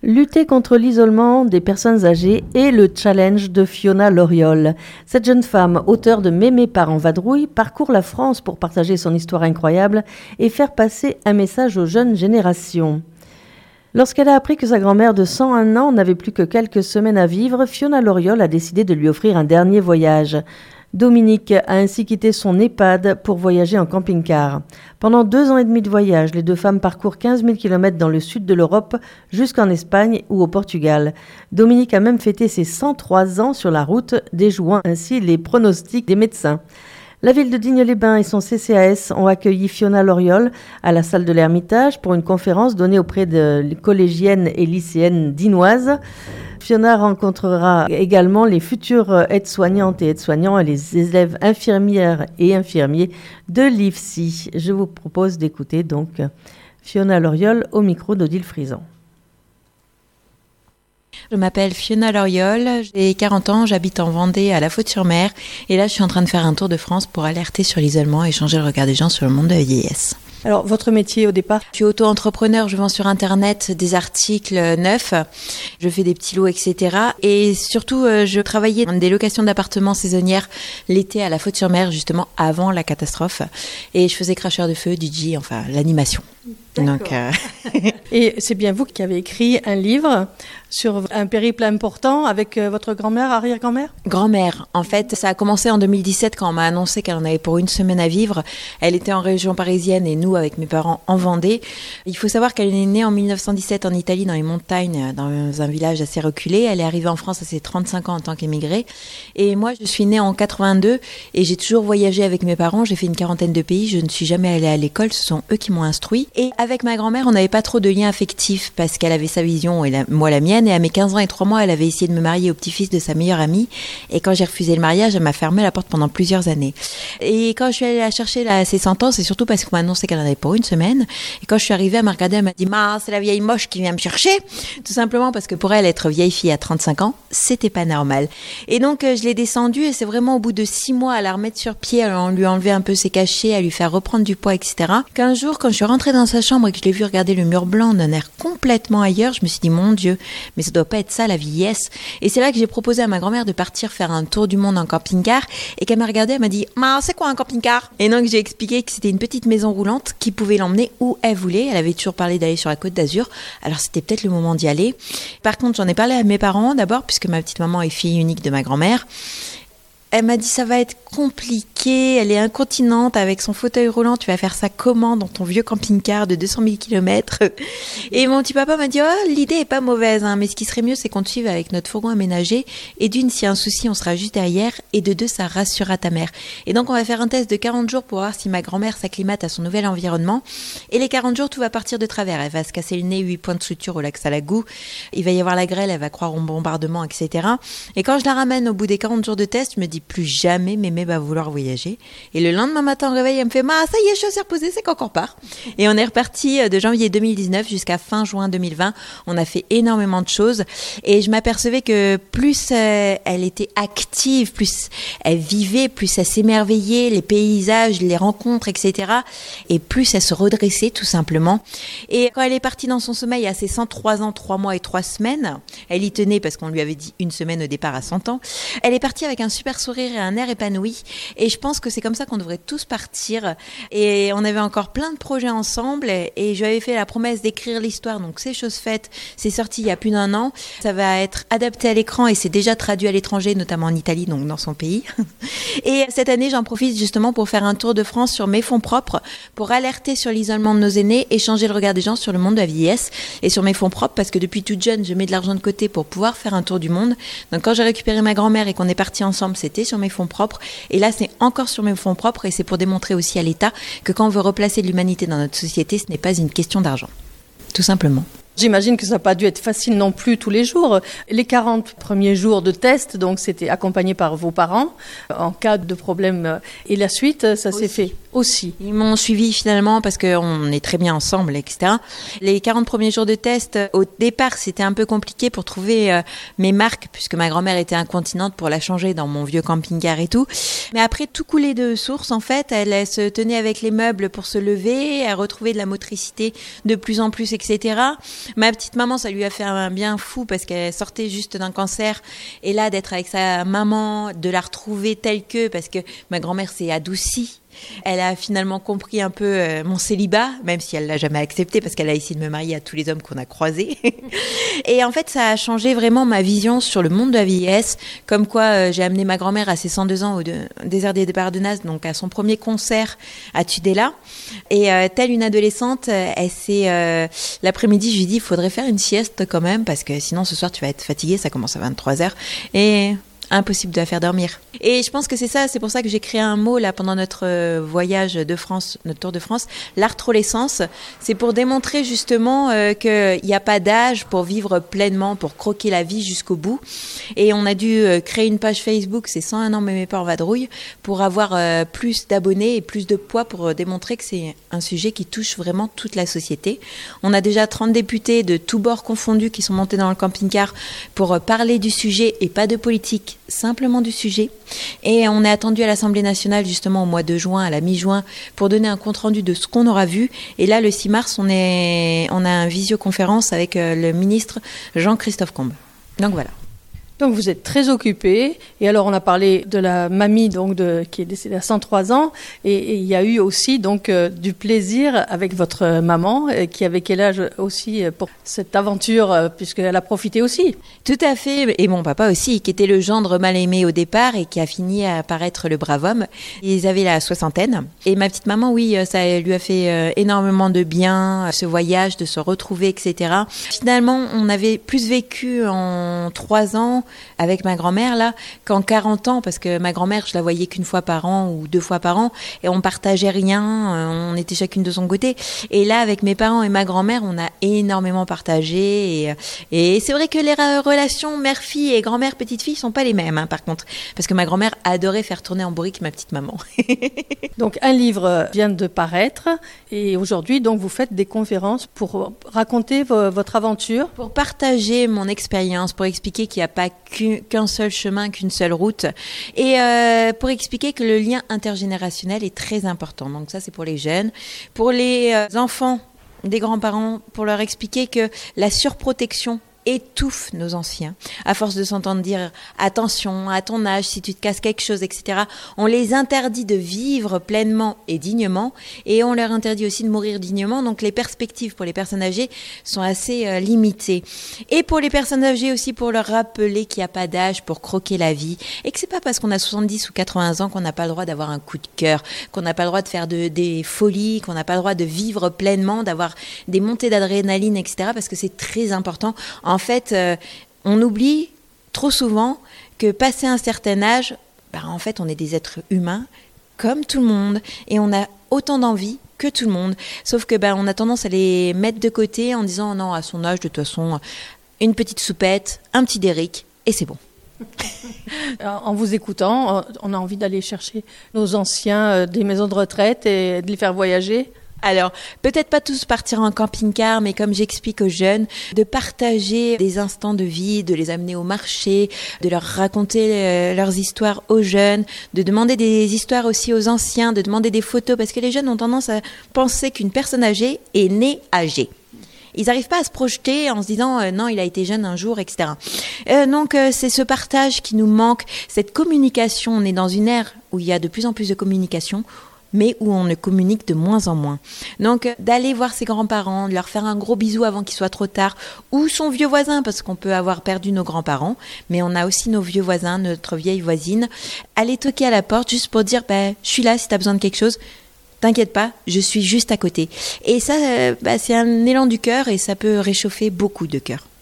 Lutter contre l'isolement des personnes âgées est le challenge de Fiona Loriol. Cette jeune femme, auteure de Mémé part en vadrouille, parcourt la France pour partager son histoire incroyable et faire passer un message aux jeunes générations. Lorsqu'elle a appris que sa grand-mère de 101 ans n'avait plus que quelques semaines à vivre, Fiona Loriol a décidé de lui offrir un dernier voyage. Dominique a ainsi quitté son EHPAD pour voyager en camping-car. Pendant 2 ans et demi de voyage, les deux femmes parcourent 15 000 km dans le sud de l'Europe jusqu'en Espagne ou au Portugal. Dominique a même fêté ses 103 ans sur la route, déjouant ainsi les pronostics des médecins. La ville de Digne-les-Bains et son CCAS ont accueilli Fiona Loriol à la salle de l'Ermitage pour une conférence donnée auprès de collégiennes et lycéennes dinoises. Fiona rencontrera également les futures aides-soignantes et aides-soignants et les élèves infirmières et infirmiers de l'IFSI. Je vous propose d'écouter donc Fiona Loriol au micro d'Odile Frison. Je m'appelle Fiona Loriol, j'ai 40 ans, j'habite en Vendée à La Faute-sur-Mer et là je suis en train de faire un tour de France pour alerter sur l'isolement et changer le regard des gens sur le monde de la vieillesse. Alors, votre métier au départ? Je suis auto-entrepreneur, je vends sur Internet des articles neufs, je fais des petits lots, etc. Et surtout, je travaillais dans des locations d'appartements saisonnières l'été à La Faute-sur-Mer, justement avant la catastrophe. Et je faisais cracheur de feu, DJ, enfin l'animation. Donc, Et c'est bien vous qui avez écrit un livre sur un périple important avec votre grand-mère, arrière-grand-mère? Grand-mère. En fait, ça a commencé en 2017 quand on m'a annoncé qu'elle en avait pour 1 semaine à vivre. Elle était en région parisienne et nous, avec mes parents, en Vendée. Il faut savoir qu'elle est née en 1917 en Italie, dans les montagnes, dans un village assez reculé. Elle est arrivée en France à ses 35 ans en tant qu'émigrée. Et moi, je suis née en 82 et j'ai toujours voyagé avec mes parents. J'ai fait une 40aine de pays. Je ne suis jamais allée à l'école. Ce sont eux qui m'ont instruit. Et avec ma grand-mère, on n'avait pas trop de lien affectif parce qu'elle avait sa vision et moi la mienne. Et à mes 15 ans et 3 mois, elle avait essayé de me marier au petit-fils de sa meilleure amie. Et quand j'ai refusé le mariage, elle m'a fermé la porte pendant plusieurs années. Et quand je suis allée la chercher à ses 100 ans, c'est surtout parce qu'on m'a annoncé qu'elle en avait pour 1 semaine. Et quand je suis arrivée, elle m'a regardée, elle m'a dit « c'est la vieille moche qui vient me chercher !» Tout simplement parce que pour elle, être vieille fille à 35 ans, c'était pas normal. Et donc, je l'ai descendue et c'est vraiment au bout de 6 mois à la remettre sur pied, à lui enlever un peu ses cachets, à lui faire reprendre du poids, etc. Qu'un jour, quand je suis rentrée dans sa chambre et que je l'ai vue regarder le mur blanc d'un air complètement ailleurs, je me suis dit « Mon Dieu, mais ça doit pas être ça la vieillesse !» Et c'est là que j'ai proposé à ma grand-mère de partir faire un tour du monde en camping-car et qu'elle m'a regardée, elle m'a dit « c'est quoi un camping-car ?» Et donc j'ai expliqué que c'était une petite maison roulante qui pouvait l'emmener où elle voulait. Elle avait toujours parlé d'aller sur la Côte d'Azur, alors c'était peut-être le moment d'y aller. Par contre, j'en ai parlé à mes parents d'abord, puisque ma petite maman est fille unique de ma grand-mère. Elle m'a dit ça va être compliqué, elle est incontinente avec son fauteuil roulant, tu vas faire ça comment dans ton vieux camping-car de 200 000 km? Et mon petit papa m'a dit l'idée est pas mauvaise, mais ce qui serait mieux c'est qu'on te suive avec notre fourgon aménagé et d'une, s'il y a un souci on sera juste derrière et de 2 ça rassurera ta mère. Et donc on va faire un test de 40 jours pour voir si ma grand-mère s'acclimate à son nouvel environnement et les 40 jours tout va partir de travers, elle va se casser le nez 8 points de suture au lac Salagou, il va y avoir la grêle, elle va croire au bombardement, etc. Et quand je la ramène au bout des 40 jours de test, je me dis plus jamais Mémé va vouloir voyager. Et le lendemain matin au réveil, elle me fait ça y est, je suis reposée, c'est qu'on repart. Et on est reparti de janvier 2019 jusqu'à fin juin 2020. On a fait énormément de choses et je m'apercevais que plus elle était active, plus elle vivait, plus elle s'émerveillait, les paysages, les rencontres, etc. Et plus elle se redressait tout simplement. Et quand elle est partie dans son sommeil à ses 103 ans, 3 mois et 3 semaines, elle y tenait parce qu'on lui avait dit 1 semaine au départ à 100 ans, elle est partie avec un super sourire et un air épanoui. Et je pense que c'est comme ça qu'on devrait tous partir. Et on avait encore plein de projets ensemble. Et je lui avais fait la promesse d'écrire l'histoire. Donc c'est chose faite. C'est sorti il y a plus d'1 an. Ça va être adapté à l'écran et c'est déjà traduit à l'étranger, notamment en Italie, donc dans son pays. Et cette année, j'en profite justement pour faire un tour de France sur mes fonds propres, pour alerter sur l'isolement de nos aînés et changer le regard des gens sur le monde de la vieillesse. Et sur mes fonds propres, parce que depuis toute jeune, je mets de l'argent de côté pour pouvoir faire un tour du monde. Donc quand j'ai récupéré ma grand-mère et qu'on est partis ensemble, c'était sur mes fonds propres. Et là, c'est encore sur mes fonds propres et c'est pour démontrer aussi à l'État que quand on veut replacer de l'humanité dans notre société, ce n'est pas une question d'argent. Tout simplement. J'imagine que ça n'a pas dû être facile non plus tous les jours. Les 40 premiers jours de test, donc c'était accompagné par vos parents en cas de problème. Et la suite, ça s'est fait aussi. Ils m'ont suivi finalement parce qu'on est très bien ensemble, etc. Les 40 premiers jours de test, au départ, c'était un peu compliqué pour trouver mes marques puisque ma grand-mère était incontinente pour la changer dans mon vieux camping-car et tout. Mais après, tout coulait de source en fait. Elle se tenait avec les meubles pour se lever, elle retrouvait de la motricité de plus en plus, etc. Ma petite maman, ça lui a fait un bien fou parce qu'elle sortait juste d'un cancer et là, d'être avec sa maman, de la retrouver telle que, parce que ma grand-mère s'est adoucie. Elle a finalement compris un peu mon célibat, même si elle l'a jamais accepté parce qu'elle a essayé de me marier à tous les hommes qu'on a croisés. Et en fait, ça a changé vraiment ma vision sur le monde de la vieillesse. Comme quoi, j'ai amené ma grand-mère à ses 102 ans au désert des Bardenas, donc à son premier concert à Tudela. Et telle une adolescente, elle s'est l'après-midi, je lui ai dit, il faudrait faire une sieste quand même parce que sinon ce soir tu vas être fatiguée, ça commence à 23h. Et impossible de la faire dormir. Et je pense que c'est pour ça que j'ai créé un mot là pendant notre voyage de France, notre tour de France, l'arthrolescence. C'est pour démontrer justement qu'il n'y a pas d'âge pour vivre pleinement, pour croquer la vie jusqu'au bout. Et on a dû créer une page Facebook, c'est 101 ans mémé par en vadrouille, pour avoir plus d'abonnés et plus de poids pour démontrer que c'est un sujet qui touche vraiment toute la société. On a déjà 30 députés de tous bords confondus qui sont montés dans le camping-car pour parler du sujet et pas de politique, simplement du sujet. Et on est attendu à l'Assemblée nationale justement au mois de juin, à la mi-juin, pour donner un compte-rendu de ce qu'on aura vu. Et là, le 6 mars, on a une visioconférence avec le ministre Jean-Christophe Combe. Donc voilà. Donc vous êtes très occupée. Et alors on a parlé de la mamie qui est décédée à 103 ans. Et il y a eu aussi donc du plaisir avec votre maman qui avait quel âge aussi pour cette aventure puisqu'elle a profité aussi. Tout à fait. Et mon papa aussi, qui était le gendre mal aimé au départ et qui a fini à apparaître le brave homme. Ils avaient la soixantaine. Et ma petite maman, oui, ça lui a fait énormément de bien, ce voyage, de se retrouver, etc. Finalement, on avait plus vécu en 3 ans avec ma grand-mère là qu'en 40 ans parce que ma grand-mère je la voyais qu'une fois par an ou 2 fois par an et on partageait rien, on était chacune de son côté. Et là avec mes parents et ma grand-mère on a énormément partagé et c'est vrai que les relations mère-fille et grand-mère petite-fille sont pas les mêmes par contre parce que ma grand-mère adorait faire tourner en bourrique ma petite maman. Donc un livre vient de paraître et aujourd'hui donc vous faites des conférences pour raconter votre aventure, pour partager mon expérience, pour expliquer qu'il n'y a pas qu'un seul chemin, qu'une seule route. Et pour expliquer que le lien intergénérationnel est très important. Donc ça, c'est pour les jeunes. Pour les enfants des grands-parents, pour leur expliquer que la surprotection étouffe nos anciens. À force de s'entendre dire attention à ton âge, si tu te casses quelque chose, etc. On les interdit de vivre pleinement et dignement et on leur interdit aussi de mourir dignement. Donc les perspectives pour les personnes âgées sont assez limitées. Et pour les personnes âgées aussi, pour leur rappeler qu'il n'y a pas d'âge pour croquer la vie et que c'est pas parce qu'on a 70 ou 80 ans qu'on n'a pas le droit d'avoir un coup de cœur, qu'on n'a pas le droit de faire des folies, qu'on n'a pas le droit de vivre pleinement, d'avoir des montées d'adrénaline, etc. Parce que c'est très important. En fait, on oublie trop souvent que passé un certain âge, en fait, on est des êtres humains comme tout le monde et on a autant d'envie que tout le monde. Sauf que on a tendance à les mettre de côté en disant non, à son âge, de toute façon, une petite soupette, un petit Derrick et c'est bon. En vous écoutant, on a envie d'aller chercher nos anciens des maisons de retraite et de les faire voyager. Alors, peut-être pas tous partir en camping-car, mais comme j'explique aux jeunes, de partager des instants de vie, de les amener au marché, de leur raconter leurs histoires aux jeunes, de demander des histoires aussi aux anciens, de demander des photos, parce que les jeunes ont tendance à penser qu'une personne âgée est née âgée. Ils n'arrivent pas à se projeter en se disant non, il a été jeune un jour, etc. Donc c'est ce partage qui nous manque, cette communication. On est dans une ère où il y a de plus en plus de communication, mais où on ne communique de moins en moins. Donc, d'aller voir ses grands-parents, de leur faire un gros bisou avant qu'il soit trop tard, ou son vieux voisin, parce qu'on peut avoir perdu nos grands-parents, mais on a aussi nos vieux voisins, notre vieille voisine. Aller toquer à la porte juste pour dire, je suis là si tu as besoin de quelque chose. T'inquiète pas, je suis juste à côté. Et ça, c'est un élan du cœur et ça peut réchauffer beaucoup de cœurs.